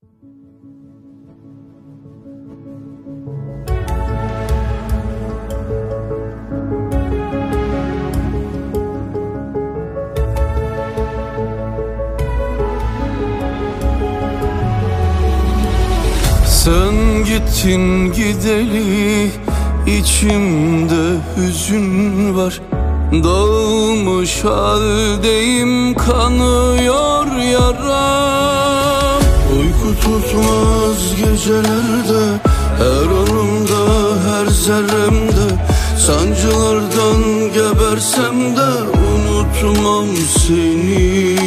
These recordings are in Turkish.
Sen gittin gideli içimde hüzün var. Dağılmış haldeyim, kanıyor yaram. Uyku tutmaz gecelerde, her anımda, her zerremde. Sancılardan gebersem de unutmam seni.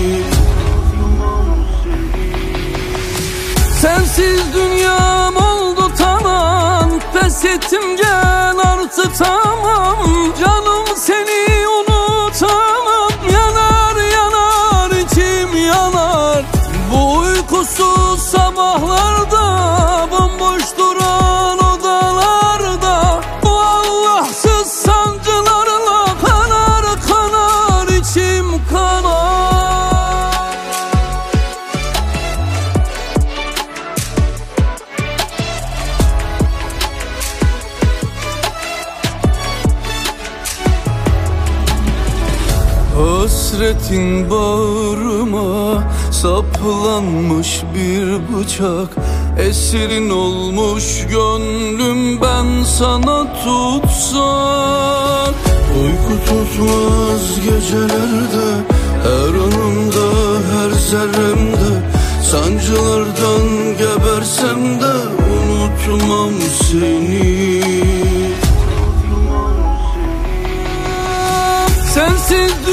Sensiz dünyam oldu tanan, pes ettim gel artık tamam. Canım seni unutamam, yanar yanar içim yanar. Bu uykusuz sabahlarda, bomboş duran odalarda, bu Allahsız sancılarla kanar kanar içim kanar. Hasretin bağrıma saplanmış bir bıçak. Esirin olmuş gönlüm ben sana tutsak. Uyku tutmaz gecelerde, her anımda, her zerremde. Sancılardan gebersem de unutmam seni. Sensiz